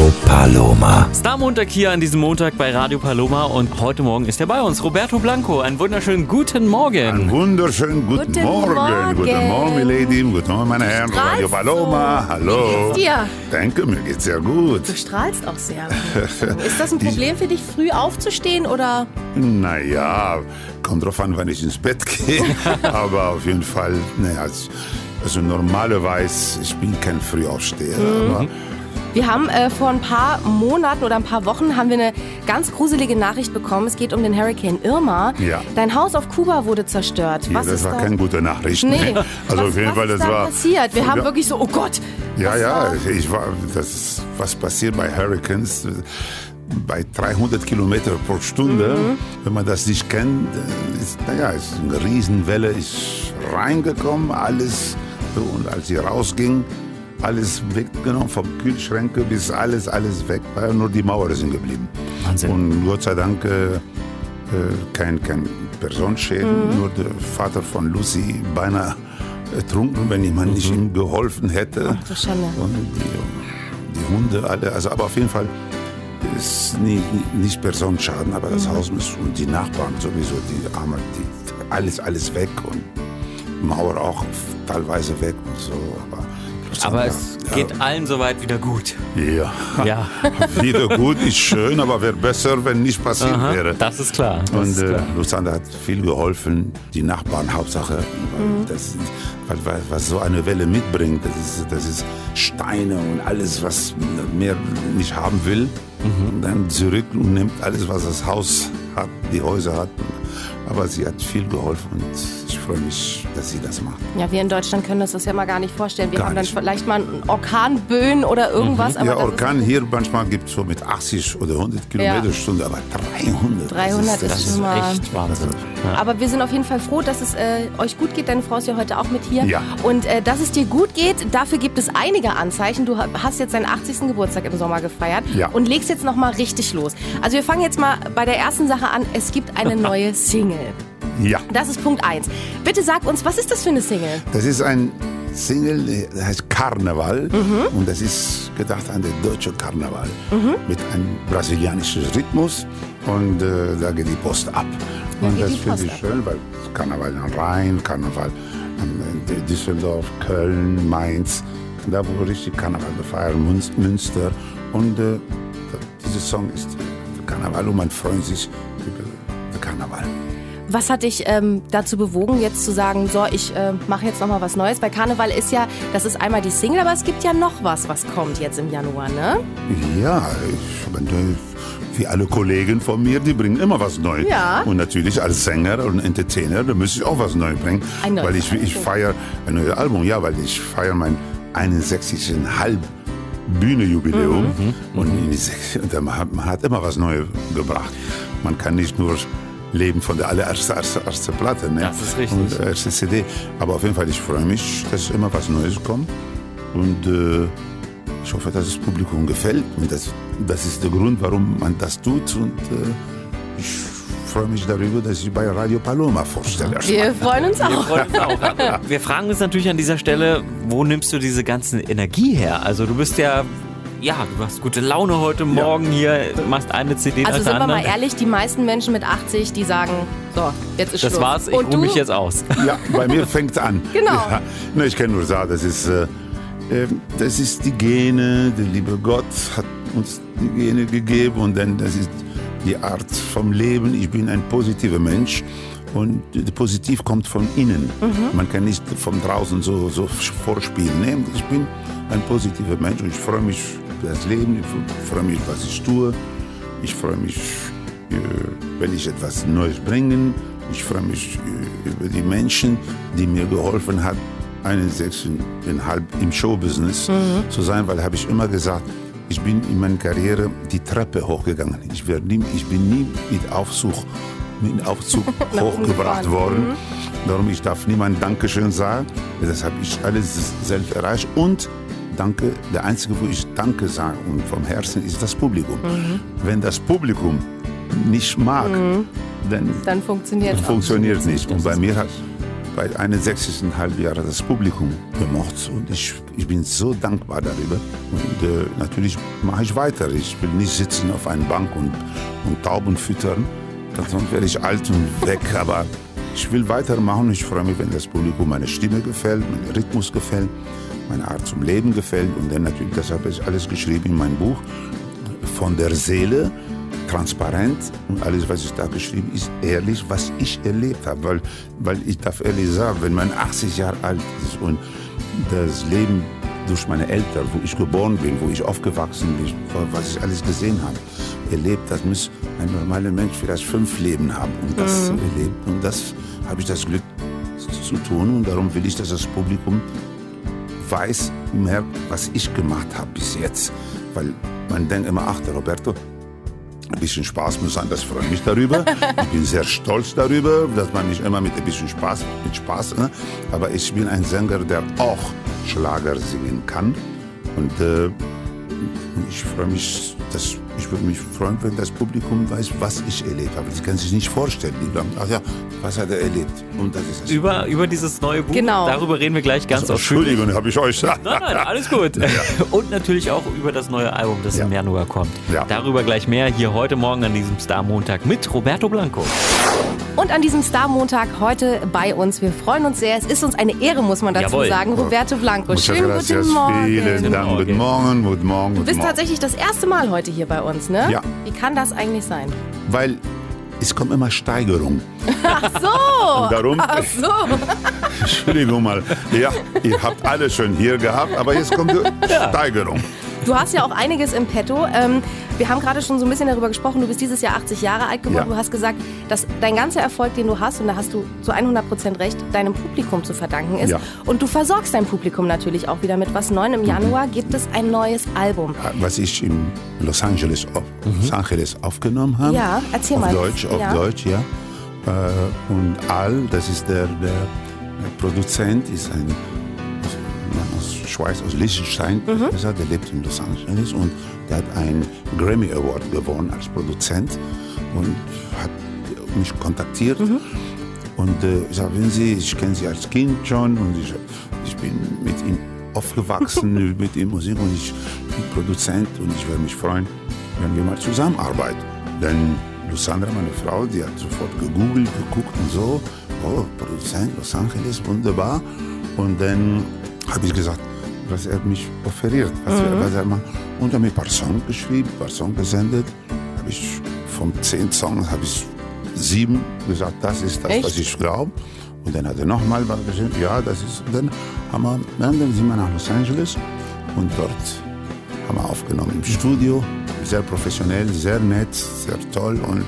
Radio Paloma. Starmontag hier an diesem Montag bei Radio Paloma und heute Morgen ist er bei uns, Roberto Blanco. Einen wunderschönen guten Morgen. Einen wunderschönen guten Morgen. Guten Morgen, Milady. Guten Morgen, meine Herren. Radio Paloma. Hallo. Wie geht's dir? Danke, mir geht's sehr gut. Du strahlst auch sehr. Ist das ein Problem für dich, früh aufzustehen oder? Naja, kommt drauf an, wann ich ins Bett gehe. Aber auf jeden Fall, also normalerweise, ich bin kein Frühaufsteher. Aber Wir haben vor ein paar Monaten oder ein paar Wochen haben wir eine ganz gruselige Nachricht bekommen. Es geht um den Hurrikan Irma. Ja. Dein Haus auf Kuba wurde zerstört. ja, das war keine gute Nachricht. Nee. Also auf jeden Fall, was das ist da war passiert? Wir haben wirklich so, oh Gott. das ist was passiert bei Hurricanes. Bei 300 Kilometer pro Stunde, wenn man das nicht kennt, ist eine Riesenwelle ist reingekommen, alles, und als sie rausging, alles weggenommen, vom Kühlschränke bis alles weg war, nur die Mauer sind geblieben. Wahnsinn. Und Gott sei Dank kein Personenschäden, nur der Vater von Lucy beinahe ertrunken, wenn jemand nicht ihm geholfen hätte. Ach du Schande. Und die Hunde alle, also aber auf jeden Fall ist nicht Personenschaden, aber das Haus und die Nachbarn sowieso, die Arme, alles weg und Mauer auch teilweise weg und so. Aber es geht allen soweit wieder gut. Ja. Wieder gut ist schön, aber wäre besser, wenn nicht passiert wäre. Das ist klar. Und Lucinda hat viel geholfen, die Nachbarn, Hauptsache, was so eine Welle mitbringt, das ist Steine und alles, was mehr nicht haben will, und dann zurück und nimmt alles, was das Haus hat, die Häuser hat. Aber sie hat viel geholfen und ich freue mich, dass sie das macht. Ja, wir in Deutschland können uns das ja mal gar nicht vorstellen. Wir Gar haben dann nicht. vielleicht mal einen Orkanböen oder irgendwas. Aber Ja, das ist Orkan hier manchmal gibt es so mit 80 oder 100 Kilometer Stunde, aber 300. 300 Das ist ist schon mal. echt Wahnsinn. Ja. Aber wir sind auf jeden Fall froh, dass es euch gut geht. Deine Frau ist ja heute auch mit hier. Ja. Und dass es dir gut geht, dafür gibt es einige Anzeichen. Du hast jetzt deinen 80. Geburtstag im Sommer gefeiert Ja. und legst jetzt nochmal richtig los. Also wir fangen jetzt mal bei der ersten Sache an. Es gibt eine neue Single. Ja, Das ist Punkt 1. Bitte sag uns, was ist das für eine Single? das ist ein Single, das heißt Karneval und das ist gedacht an den deutschen Karneval mit einem brasilianischen Rhythmus und da geht die Post ab. Da Und geht das die finde Post ich ab. schön, weil Karneval am Rhein, Karneval in Düsseldorf, Köln, Mainz, da wo richtig Karneval gefeiert, Münster und dieser Song ist Karneval und man freut sich über den Karneval. Was hat dich dazu bewogen, jetzt zu sagen, so, ich mache jetzt nochmal was Neues? Bei Karneval ist ja, das ist einmal die Single, aber es gibt ja noch was kommt jetzt im Januar, ne? Ja, wie alle Kollegen von mir, die bringen immer was Neues. Ja. Und natürlich als Sänger und Entertainer, da muss ich auch was Neues bringen. Ein neues weil ich Album. feiere ein neues Album, ja, weil ich feiere mein 61,5 Bühnejubiläum. Und man hat immer was Neues gebracht. Man kann nicht nur leben von der allerersten Platte, ne? Das ist richtig. Und erste CD. Aber auf jeden Fall, ich freue mich, dass immer was Neues kommt. Und ich hoffe, dass das Publikum gefällt. Und das ist der Grund, warum man das tut. Und ich freue mich darüber, dass ich bei Radio Paloma vorstelle. Wir freuen uns auch. Wir fragen uns natürlich an dieser Stelle, wo nimmst du diese ganze Energie her? Also du bist du hast gute Laune heute Morgen hier, machst eine CD nach Also der sind wir anderen. mal ehrlich, die meisten Menschen mit 80, die sagen, so, jetzt ist Das Schluss. war's, ich Und ruhe du? mich jetzt aus. Ja, bei mir fängt es an. Genau. Ja. Ne, ich kann nur sagen, das ist die Gene, der liebe Gott hat uns die Gene gegeben und dann das ist die Art vom Leben. Ich bin ein positiver Mensch und positiv kommt von innen. Man kann nicht von draußen so vorspielen. Nee, ich bin ein positiver Mensch und ich freue mich über das Leben, ich freue mich, was ich tue. Ich freue mich, wenn ich etwas Neues bringe. Ich freue mich über die Menschen, die mir geholfen haben, 61,5 im Showbusiness zu sein, weil habe ich immer gesagt, ich bin in meiner Karriere die Treppe hochgegangen. Ich bin nie mit Aufzug hochgebracht worden. Darum ich darf niemand Dankeschön sagen. Das habe ich alles selbst erreicht. Und danke, der Einzige, wo ich Danke sage und vom Herzen, ist das Publikum. Wenn das Publikum nicht mag, dann Dann funktioniert funktioniert es nicht. Und bei mir hat bei 61,5 Jahren das Publikum gemocht und ich bin so dankbar darüber. Und natürlich mache ich weiter. Ich will nicht sitzen auf einer Bank und Tauben füttern, sonst werde ich alt und weg. Aber ich will weitermachen. Ich freue mich, wenn das Publikum meine Stimme gefällt, mein Rhythmus gefällt, meine Art zum Leben gefällt. Und dann natürlich, das habe ich alles geschrieben in meinem Buch, von der Seele, transparent, und alles, was ich da geschrieben ist, ehrlich, was ich erlebt habe. Weil ich darf ehrlich sagen, wenn man 80 Jahre alt ist und das Leben durch meine Eltern, wo ich geboren bin, wo ich aufgewachsen bin, was ich alles gesehen habe, erlebt, das muss ein normaler Mensch vielleicht 5 Leben haben und das erlebt. Und das habe ich das Glück zu tun, und darum will ich, dass das Publikum weiß, merkt, was ich gemacht habe bis jetzt. Weil man denkt immer, ach, der Roberto, ein bisschen Spaß muss sein, das freut mich darüber. Ich bin sehr stolz darüber, dass man nicht immer mit ein bisschen Spaß, ne? Aber ich bin ein Sänger, der auch Schlager singen kann. Und ich freue mich, ich würde mich freuen, wenn das Publikum weiß, was ich erlebt habe. Sie können sich nicht vorstellen. Die sagen, ach ja, was hat er erlebt? Und das ist es. Über dieses neue Buch, genau. Darüber reden wir gleich ganz ausführlich. Entschuldigung, habe ich euch gesagt. Nein, alles gut. Ja. Und natürlich auch über das neue Album, das im Januar kommt. Ja. Darüber gleich mehr hier heute Morgen an diesem Star-Montag mit Roberto Blanco. Und an diesem Star-Montag heute bei uns. Wir freuen uns sehr. Es ist uns eine Ehre, muss man dazu sagen. Roberto Blanco. Schönen guten Morgen. Vielen Dank. Guten Morgen. Guten Morgen. Du bist tatsächlich das erste Mal heute hier bei uns, ne? Ja. Wie kann das eigentlich sein? Weil es kommt immer Steigerung. Ach so. Und darum, ach so. Entschuldigung mal. Ja, ihr habt alle schon hier gehabt, aber jetzt kommt die Steigerung. Du hast ja auch einiges im Petto. Wir haben gerade schon so ein bisschen darüber gesprochen, du bist dieses Jahr 80 Jahre alt geworden. Ja. Du hast gesagt, dass dein ganzer Erfolg, den du hast, und da hast du zu 100% recht, deinem Publikum zu verdanken ist. Ja. Und du versorgst dein Publikum natürlich auch wieder mit was Neuem. Im Januar gibt es ein neues Album. Was ich in Los Angeles aufgenommen habe. Ja, erzähl mal. Auf Deutsch, ja. Und Al, das ist der Produzent, ist ein aus Schweiz, aus Liechtenstein, der lebt in Los Angeles und der hat einen Grammy Award gewonnen als Produzent und hat mich kontaktiert. Und ich sage, ich kenne Sie als Kind schon und ich bin mit ihm aufgewachsen, mit ihm Musik, und ich bin Produzent und ich würde mich freuen, wenn wir mal zusammenarbeiten. Denn Lussandra, meine Frau, die hat sofort gegoogelt, geguckt und so, oh, Produzent, Los Angeles, wunderbar. Und dann habe ich gesagt, was er mich offeriert, was er macht. Und habe mir ein paar Songs geschrieben, ein paar Songs gesendet. Habe ich von 10 Songs habe ich 7 gesagt, das ist das, was ich glaube. Und dann hat er nochmal was geschrieben, ja, das ist. Und dann sind wir nach Los Angeles und dort haben wir aufgenommen im Studio, sehr professionell, sehr nett, sehr toll und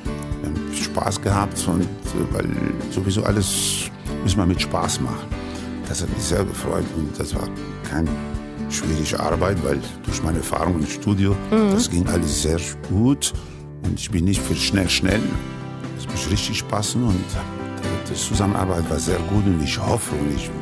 Spaß gehabt. Und weil sowieso alles muss man mit Spaß machen. Das hat mich sehr gefreut und das war keine schwierige Arbeit, weil durch meine Erfahrung im Studio, das ging alles sehr gut und ich bin nicht für schnell. Das muss richtig passen und die Zusammenarbeit war sehr gut und ich hoffe,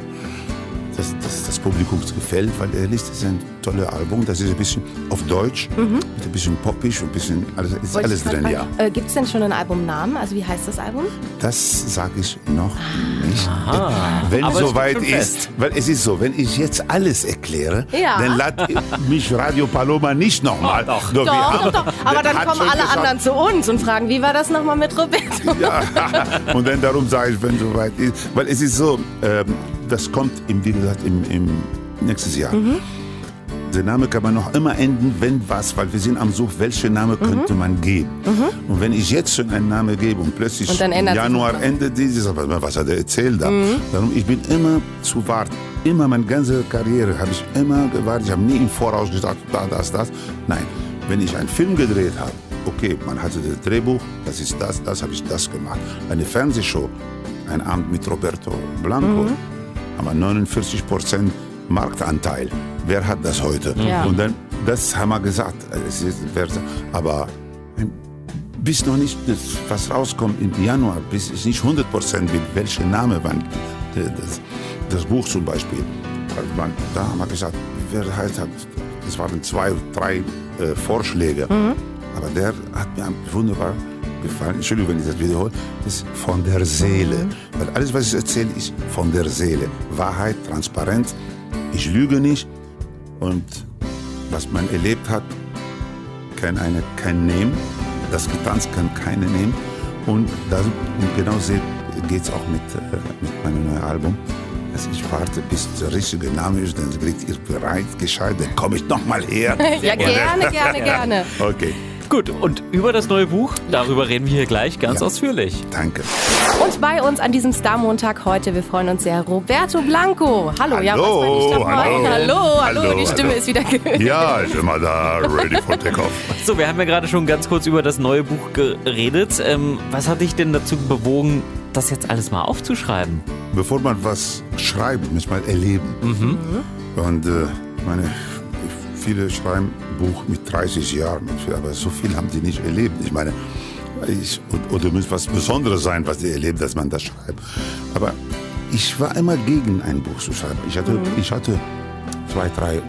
dass das Publikum gefällt, weil ehrlich, das ist ein tolles Album. Das ist ein bisschen auf Deutsch, mit ein bisschen poppisch, ein bisschen alles drin, ja. Gibt es denn schon einen Albumnamen? Also wie heißt das Album? Das sage ich noch nicht. Wenn es soweit ist, weil es ist so, wenn ich jetzt alles erkläre, dann lädt mich Radio Paloma nicht nochmal. Doch. Aber dann kommen alle anderen zu uns und fragen, wie war das nochmal mit Roberto? Ja, und dann darum sage ich, wenn es soweit ist, weil es ist so, das kommt, wie gesagt, im nächstes Jahr. Der Name kann man noch immer ändern, wenn was, weil wir sind am Such, welchen Name könnte man geben. Und wenn ich jetzt schon einen Namen gebe und plötzlich im Januar endet dieses, was hat er erzählt da? Darum, ich bin immer zu warten. Immer meine ganze Karriere habe ich immer gewartet. Ich habe nie im Voraus gesagt, das. Nein, wenn ich einen Film gedreht habe, okay, man hatte das Drehbuch, das ist das habe ich das gemacht. Eine Fernsehshow, ein Abend mit Roberto Blanco, haben wir 49% Marktanteil. Wer hat das heute? Ja. Und dann, das haben wir gesagt. Aber bis noch nicht, was rauskommt im Januar, bis ist nicht 100% mit welchem Name man das Buch zum Beispiel. Da haben wir gesagt, wer heißt, das waren 2, 3 Vorschläge. Aber der hat mir wunderbar gefallen, Entschuldigung, wenn ich das wiederhole, das ist von der Seele. Weil alles, was ich erzähle, ist von der Seele. Wahrheit, Transparenz, ich lüge nicht und was man erlebt hat, kann kein nehmen. Das Getanzt kann keine nehmen. Und genau so geht es auch mit meinem neuen Album. Also ich warte, bis der richtige Name ist, dann kriegt ihr bereit, gescheit, dann komme ich nochmal her. Ja, gerne. Okay. Gut, und über das neue Buch, darüber reden wir hier gleich ganz ausführlich. Danke. Und bei uns an diesem Star-Montag heute, wir freuen uns sehr, Roberto Blanco. Hallo, ja, was war nicht dabei? Hallo, die Stimme ist wieder gehört. Ja, ist immer da, ready for takeoff. So, wir haben ja gerade schon ganz kurz über das neue Buch geredet. Was hat dich denn dazu bewogen, das jetzt alles mal aufzuschreiben? Bevor man was schreibt, muss man erleben. Und viele schreiben Buch mit 30 Jahren, aber so viel haben die nicht erlebt. Ich meine, oder muss was Besonderes sein, was die erleben, dass man das schreibt. Aber ich war immer gegen ein Buch zu schreiben. Ich hatte 2, 3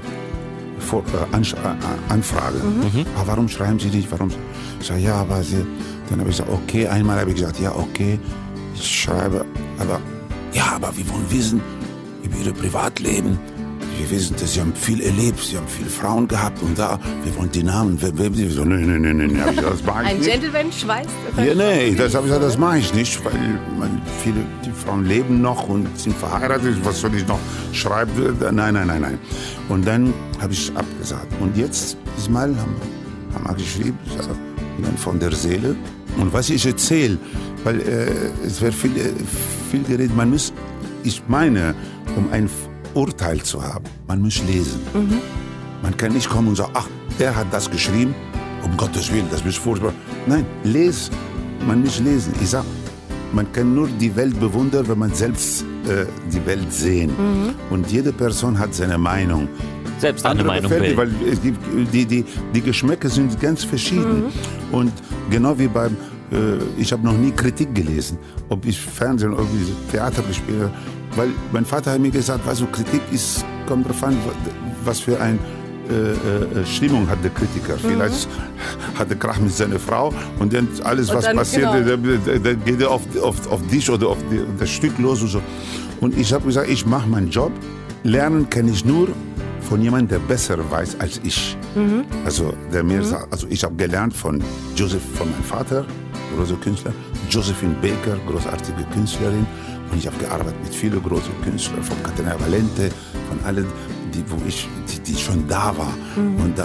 Anfragen. Aber warum schreiben Sie nicht? Warum? Ich sage, ja, aber dann habe ich gesagt, okay, einmal habe ich gesagt, ja, okay, ich schreibe, aber wir wollen wissen über Ihr Privatleben. Wir wissen, dass Sie haben viel erlebt, Sie haben viele Frauen gehabt und wir wollen die Namen. So, nee, das mache ich Ein nicht. Gentleman schweißt? Ja, nee, das habe ich gesagt, das mache ich nicht, weil viele die Frauen leben noch und sind verheiratet. Was soll ich noch schreiben? Nein. Und dann habe ich es abgesagt. Und jetzt, diesmal haben wir geschrieben, von der Seele. Und was ich erzähle, weil es wird viel geredet, ich meine, um ein Urteil zu haben, man muss lesen. Man kann nicht kommen und sagen, ach, der hat das geschrieben, um Gottes Willen, das ist furchtbar. Nein, man muss lesen. Ich sage, man kann nur die Welt bewundern, wenn man selbst die Welt sehen. Und jede Person hat seine Meinung. Selbst eine Meinung bilden. Weil es gibt, die Geschmäcker sind ganz verschieden. Und genau wie ich habe noch nie Kritik gelesen, ob ich Fernsehen oder Theater gespielt habe. Weil mein Vater hat mir gesagt, weißt du, Kritik kommt darauf an, was für eine Stimmung hat der Kritiker. Vielleicht hat er Krach mit seiner Frau und dann alles, was passiert, dann geht er auf dich oder auf das Stück los und so. Und ich habe gesagt, ich mache meinen Job. Lernen kann ich nur von jemandem, der besser weiß als ich. Also, der mir sagt, also ich habe gelernt von Joseph, von meinem Vater, großer Künstler, Josephine Baker, großartige Künstlerin. Und ich habe gearbeitet mit vielen großen Künstlern, von Caterina Valente, von allen, die schon da waren. Und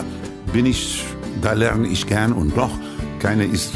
da lerne ich gern und noch keiner ist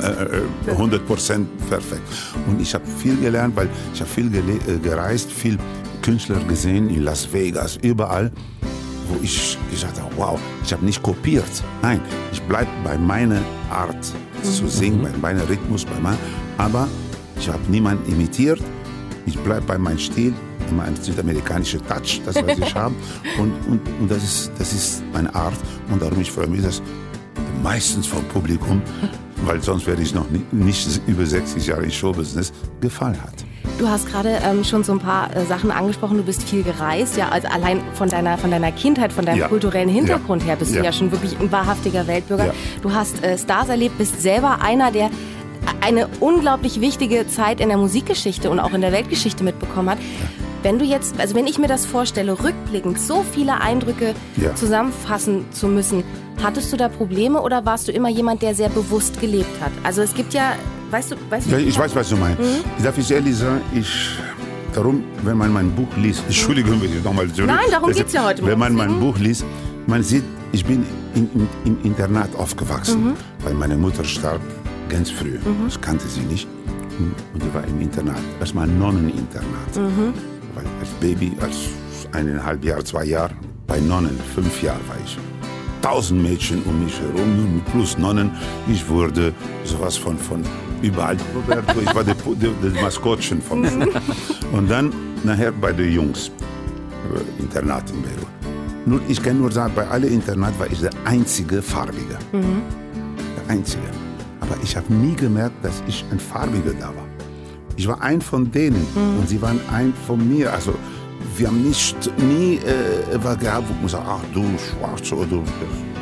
100% perfekt. Und ich habe viel gelernt, weil ich habe viel gereist, viel Künstler gesehen in Las Vegas, überall, wo ich gesagt habe, wow, ich habe nicht kopiert. Nein, ich bleibe bei meiner Art zu singen, bei meinem Rhythmus, aber ich habe niemanden imitiert. Ich bleibe bei meinem Stil, mein südamerikanischer Touch, das was ich habe. Und das ist meineArt. Und darum ich freue mich, dass meistens vom Publikum, weil sonst werde ich noch nicht über 60 Jahre in Showbusiness, gefallen hat. Du hast gerade schon so ein paar Sachen angesprochen. Du bist viel gereist, ja, also allein von deiner Kindheit, von deinem kulturellen Hintergrund her bist du ja schon wirklich ein wahrhaftiger Weltbürger. Ja. Du hast Stars erlebt, bist selber einer, der eine unglaublich wichtige Zeit in der Musikgeschichte und auch in der Weltgeschichte mitbekommen hat. Wenn wenn ich mir das vorstelle, rückblickend so viele Eindrücke zusammenfassen zu müssen, hattest du da Probleme oder warst du immer jemand, der sehr bewusst gelebt hat? Also es gibt ja, weißt du? Ja, ich weiß, was du meinst. Darf ich ehrlich sagen, darum, wenn man mein Buch liest, Entschuldigung, wenn ich nochmal zurück. Nein, darum geht es ja heute. Wenn man mein Buch liest, man sieht, ich bin im Internat aufgewachsen, weil meine Mutter starb ganz früh. Ich kannte sie nicht. Und die war im Internat. Erstmal ein Nonneninternat. Weil als Baby, als 1,5 Jahre, 2 Jahre, bei Nonnen, 5 Jahre war ich. 1000 Mädchen um mich herum, plus Nonnen. Ich wurde sowas von überall. Roberto, ich war das Maskottchen von mir. Und dann nachher bei den Jungs, Internat in Beirut. Ich kann nur sagen, bei allen Internaten war ich der einzige Farbige. Der einzige. Aber ich habe nie gemerkt, dass ich ein Farbiger da war. Ich war ein von denen und sie waren ein von mir. Also wir haben nie was gehabt, wo man sagt, ach du Schwarze oder du.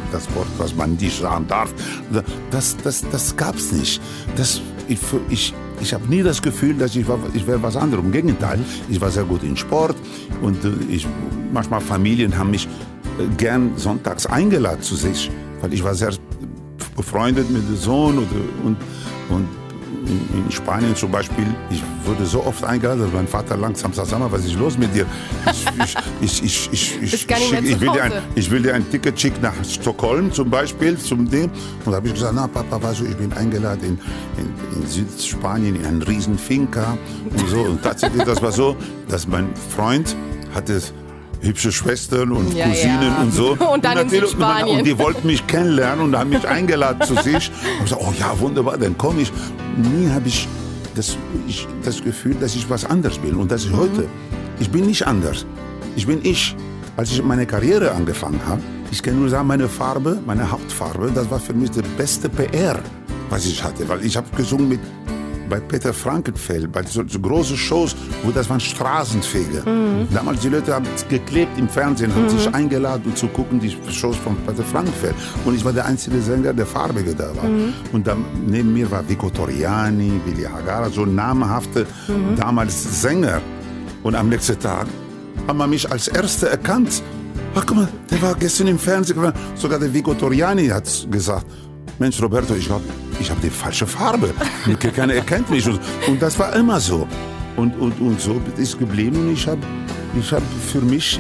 das Wort, was man nicht sagen darf. Das gab es nicht. Ich habe nie das Gefühl, dass ich wäre was anderes. Im Gegenteil, ich war sehr gut in Sport und manchmal Familien haben mich gern sonntags eingeladen zu sich, weil ich war sehr befreundet mit dem Sohn und in Spanien zum Beispiel, ich wurde so oft eingeladen, dass mein Vater langsam sagt, sag mal, was ist los mit dir? Ich will dir ein Ticket schicken nach Stockholm zum Beispiel, zum dem. Und da habe ich gesagt, na Papa, weißt du, ich bin eingeladen in Südspanien in einen riesen Finca und so. Und tatsächlich, das war so, dass mein Freund hatte hübsche Schwestern und Cousinen und so. Und dann in Südspanien. Und die wollten mich kennenlernen und haben mich eingeladen zu sich. Und ich gesagt, oh ja, wunderbar, dann komme ich. Nie habe ich das Gefühl, dass ich was anderes bin. Und das ist heute. Ich bin nicht anders. Ich bin ich. Als ich meine Karriere angefangen habe, ich kann nur sagen, meine Farbe, meine Hautfarbe, das war für mich der beste PR, was ich hatte. Weil ich habe gesungen bei Peter Frankenfeld, bei so großen Shows, wo das waren Straßenfeger. Damals die Leute haben geklebt im Fernsehen, haben sich eingeladen, um zu gucken, die Shows von Peter Frankenfeld. Und ich war der einzige Sänger, der farbige da war. Und dann neben mir war Vico Toriani, Willi Hagara, so namhafte damals Sänger. Und am nächsten Tag haben wir mich als Erster erkannt. Ach guck mal, der war gestern im Fernsehen. Sogar der Vico Toriani hat gesagt, Mensch, Roberto, ich hab die falsche Farbe. Keiner erkennt mich. Und das war immer so. Und so ist geblieben. Und ich hab für mich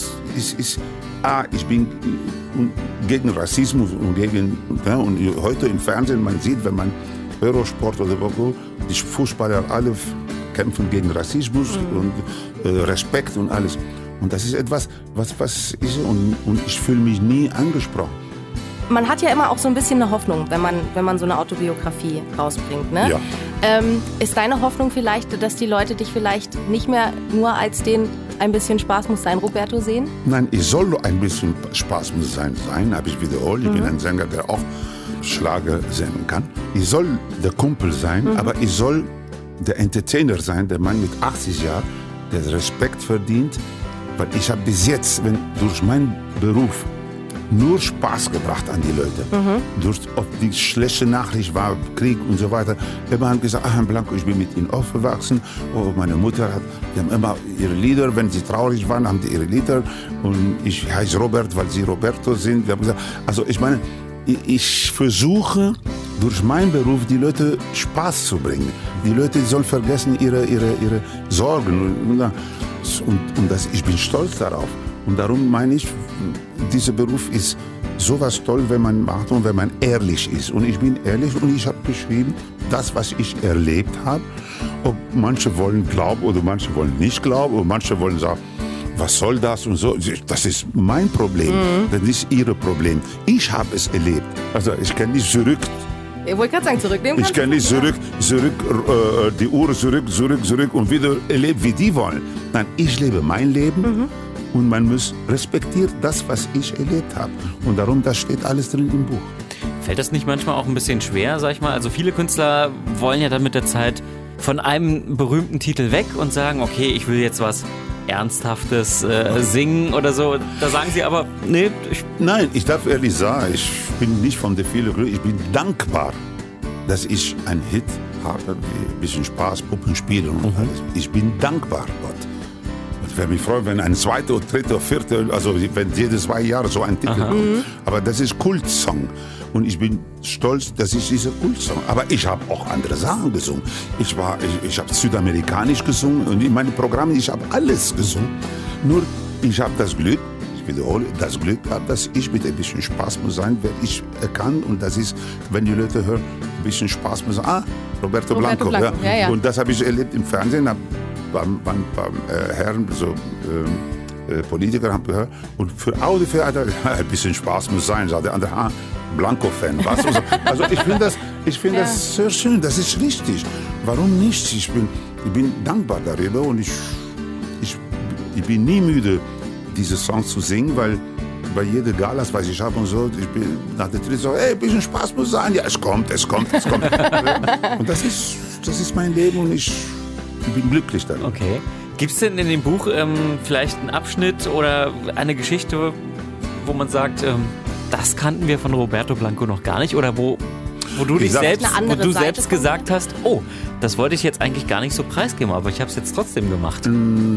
ich bin gegen Rassismus und und heute im Fernsehen, man sieht, wenn man Eurosport oder wo, die Fußballer alle kämpfen gegen Rassismus und Respekt und alles. Und das ist etwas, was ist, und ich fühle mich nie angesprochen. Man hat ja immer auch so ein bisschen eine Hoffnung, wenn man so eine Autobiografie rausbringt, ne? Ja. Ist deine Hoffnung vielleicht, dass die Leute dich vielleicht nicht mehr nur als den ein bisschen Spaß muss sein Roberto sehen? Nein, ich soll ein bisschen Spaß muss sein, habe ich wiederholt. Ich bin ein Sänger, der auch Schlager singen kann. Ich soll der Kumpel sein, aber ich soll der Entertainer sein, der Mann mit 80 Jahren, der Respekt verdient, weil ich habe bis jetzt, durch meinen Beruf, nur Spaß gebracht an die Leute. Ob die schlechte Nachricht war, Krieg und so weiter. Immer haben gesagt, Herr Blanco, ich bin mit Ihnen aufgewachsen. Oh, meine Mutter die haben immer ihre Lieder, wenn sie traurig waren, haben die ihre Lieder. Und ich heiße Robert, weil sie Roberto sind. Wir haben gesagt, also ich meine, ich versuche durch meinen Beruf die Leute Spaß zu bringen. Die Leute sollen vergessen ihre Sorgen. Und ich bin stolz darauf. Und darum meine ich, dieser Beruf ist sowas toll, wenn man macht und wenn man ehrlich ist. Und ich bin ehrlich und ich habe geschrieben, das, was ich erlebt habe. Ob manche wollen glauben oder manche wollen nicht glauben oder manche wollen sagen, was soll das und so. Das ist mein Problem, das ist ihr Problem. Ich habe es erlebt. Also ich kann nicht zurück. Ich wollte gerade sagen, zurücknehmen. Ich kann nicht zurück, die Uhr zurück und wieder erleben, wie die wollen. Nein, ich lebe mein Leben. Und man muss respektieren das, was ich erlebt habe. Und darum, das steht alles drin im Buch. Fällt das nicht manchmal auch ein bisschen schwer, sag ich mal? Also viele Künstler wollen ja dann mit der Zeit von einem berühmten Titel weg und sagen, okay, ich will jetzt was Ernsthaftes singen oder so. Da sagen sie aber, nee. Nein, ich darf ehrlich sagen, ich bin nicht von der vielen Glück. Ich bin dankbar, dass ich einen Hit habe, ein bisschen Spaß, Puppenspielen und alles. Ich bin dankbar, Gott. Ich würde mich freuen, wenn ein zweiter, dritter, vierter, also wenn jede 2 Jahre so ein Titel kommt. Aber das ist Kultsong. Und ich bin stolz, dass ich diese Kultsong. Aber ich habe auch andere Sachen gesungen. Ich habe Südamerikanisch gesungen und in meinen Programmen, ich habe alles gesungen. Nur ich habe das Glück, ich wiederhole, das Glück gehabt, dass ich mit ein bisschen Spaß muss sein, wenn ich kann. Und das ist, wenn die Leute hören, ein bisschen Spaß muss sein. Roberto Blanco. Ja. Und das habe ich erlebt im Fernsehen. Beim Herren, so Politiker haben gehört. Und für Audiotheater, ein bisschen Spaß muss sein, sagt der andere, Blanco-Fan. Also ich finde das sehr schön, das ist richtig. Warum nicht? Ich bin dankbar darüber und ich bin nie müde, diese Songs zu singen, weil bei jeder Galas, was ich habe und so, ich bin nach der Tritt so, ein bisschen Spaß muss sein. Ja, es kommt. Und das ist mein Leben und ich bin glücklich darin. Okay. Gibt es denn in dem Buch vielleicht einen Abschnitt oder eine Geschichte, wo man sagt, das kannten wir von Roberto Blanco noch gar nicht? Oder wo du selbst gesagt hast, oh, das wollte ich jetzt eigentlich gar nicht so preisgeben, aber ich habe es jetzt trotzdem gemacht.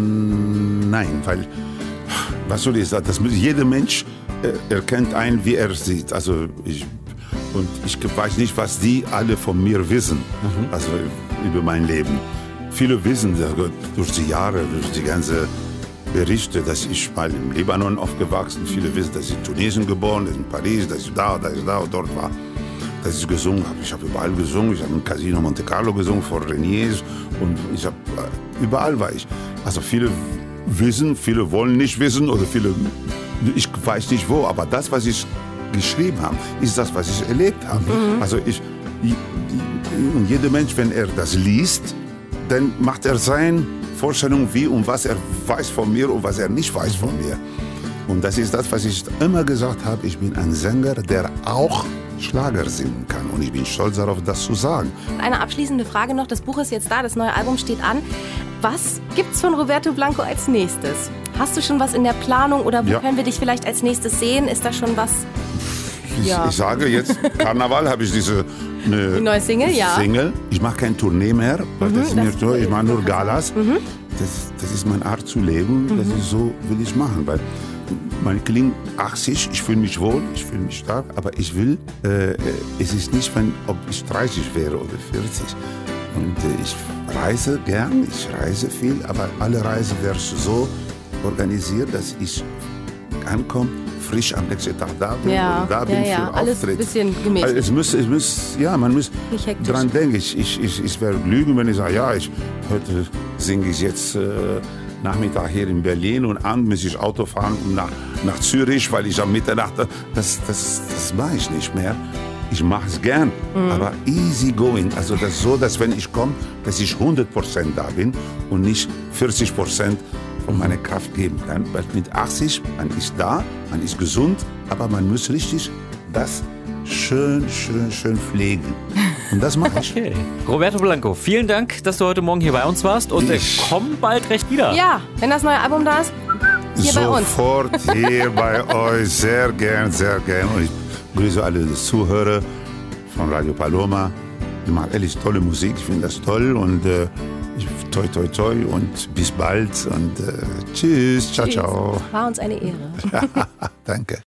Nein, weil, was soll ich sagen, jeder Mensch erkennt einen, wie er sieht. Also ich weiß nicht, was die alle von mir wissen, also über mein Leben. Viele wissen durch die Jahre, durch die ganze Berichte, dass ich mal im Libanon aufgewachsen. Viele wissen, dass ich in Tunesien geboren bin, in Paris, dass ich da und dort war. Dass ich gesungen habe. Ich habe überall gesungen. Ich habe im Casino Monte Carlo gesungen vor Reniers und überall war ich. Also viele wissen, viele wollen nicht wissen oder viele, ich weiß nicht wo, aber das, was ich geschrieben habe, ist das, was ich erlebt habe. Also und jeder Mensch, wenn er das liest, dann macht er seine Vorstellung, wie und was er weiß von mir und was er nicht weiß von mir. Und das ist das, was ich immer gesagt habe. Ich bin ein Sänger, der auch Schlager singen kann. Und ich bin stolz darauf, das zu sagen. Eine abschließende Frage noch. Das Buch ist jetzt da, das neue Album steht an. Was gibt's von Roberto Blanco als nächstes? Hast du schon was in der Planung oder wo können wir dich vielleicht als nächstes sehen? Ist da schon was? Ich sage jetzt, Karneval habe ich die neue Single, Single. Ich mache keine Tournee mehr, weil ich mache nur Galas. Das ist meine Art zu leben, das ist so, will ich machen. Weil man klingt 80, ich fühle mich wohl, ich fühle mich stark, aber ich will, es ist nicht, ob ich 30 wäre oder 40. Und ich reise gern, ich reise viel, aber alle Reisen werden so organisiert, dass ich ankomme, frisch am nächsten Tag da bin, für alles Auftritt. Ein bisschen gemächlich. Also man muss dran denken. Ich werde lügen, wenn ich sage, heute singe ich jetzt Nachmittag hier in Berlin und abends muss ich Auto fahren nach Zürich, weil ich am Mitternacht, das mache ich nicht mehr. Ich mache es gern, aber easy going. Also das ist so, dass wenn ich komme, dass ich 100% da bin und nicht 40% von meiner Kraft geben kann. Weil mit 80, man ist da, man ist gesund, aber man muss richtig das schön pflegen. Und das mache ich. Okay. Roberto Blanco, vielen Dank, dass du heute Morgen hier bei uns warst und komm bald recht wieder. Ja, wenn das neue Album da ist, hier bei uns. Sofort hier bei euch, sehr gern, sehr gern. Und ich grüße alle Zuhörer von Radio Paloma. Ich mache ehrlich tolle Musik, ich finde das toll und toi toi toi und bis bald und tschüss, ciao, ciao. War uns eine Ehre. Danke.